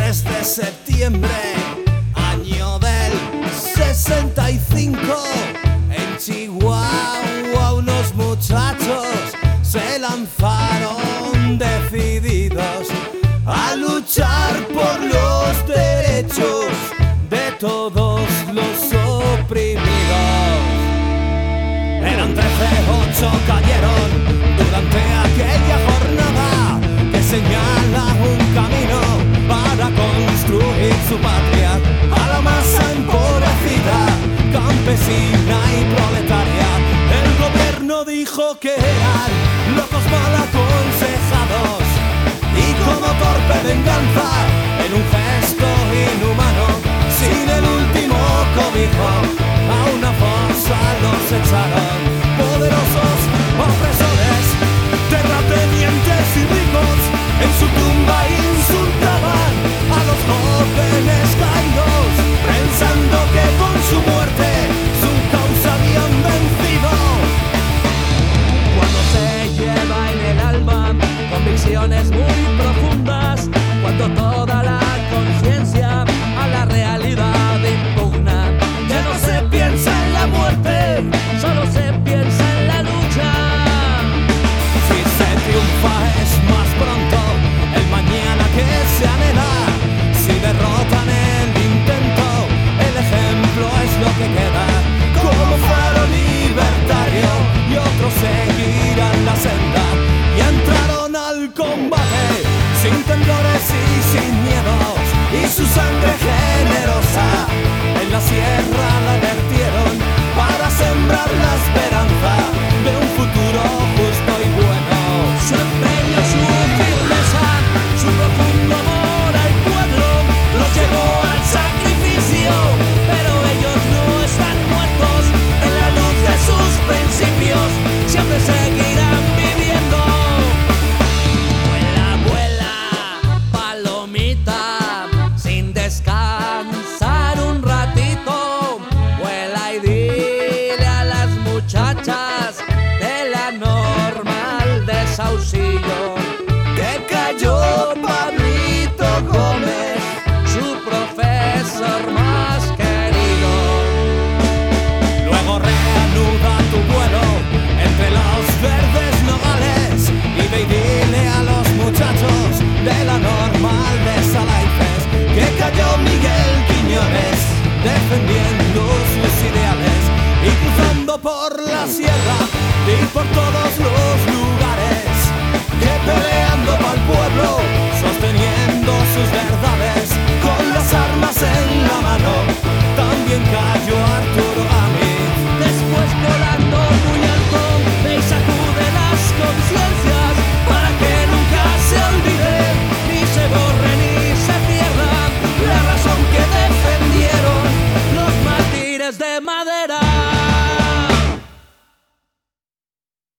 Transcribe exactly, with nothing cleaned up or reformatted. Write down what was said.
tres de septiembre, año del sesenta y cinco, en Chihuahua unos muchachos se lanzaron decididos a luchar por los derechos de todos los oprimidos. Eran trece, ocho cayeron durante aquella jornada que señala un camino para construir su patria a la masa empobrecida, campesina y proletaria. El gobierno dijo que eran locos mal aconsejados y como torpe venganza, en un gesto inhumano, sin el último cobijo, a una fosa los echaron. Poderosos opresores, terratenientes y ricos, en su tumba insultaban a los jóvenes caídos, pensando que con su muerte su causa habían vencido. Cuando se lleva en el alma convicciones muy profundas, cuando toda la conciencia a la realidad impugna, ya no se piensa en la muerte, solo se piensa en la lucha. Si se triunfa es más pronto el mañana que se anhela. Si derrotan el intento, el ejemplo es lo que queda. Como faro libertario y otros seguirán la senda y entraron al combate sin temblores y sin miedos, y su sangre generosa en la sierra la vertieron para sembrar la esperanza.